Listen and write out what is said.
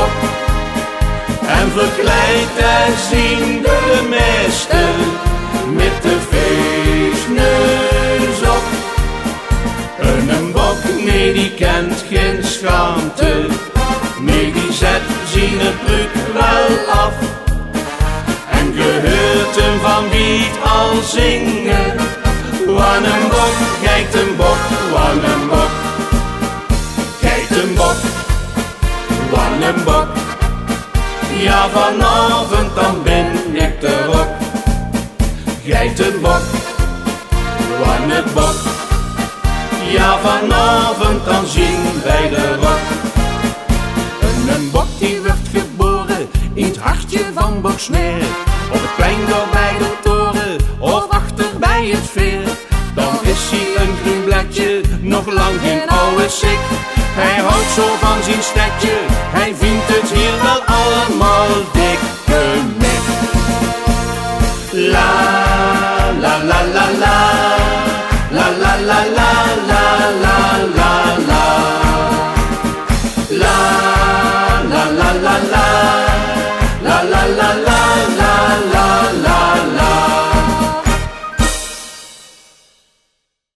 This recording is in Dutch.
bok. En verkleed daar zien de meesten met de feestneus op. Een bok, nee, die kent geen schaamte, nee, die zet zijn broek wel af. En gehoort hem van wie het al zingen, wat een bok, geit een bok, wat een bok. Geit een bok, wat een bok. Ja, vanavond dan ben ik erop. Geit een bok, wat een bok. Ja, vanavond dan zien wij de rok. Een bok die werd geboren in het hartje van Boksmeer. Op het plein door bij de toren of achter bij het veer. Dan is hij een groen bladje, nog lang geen oude sik. Hij houdt zo van zijn stadje,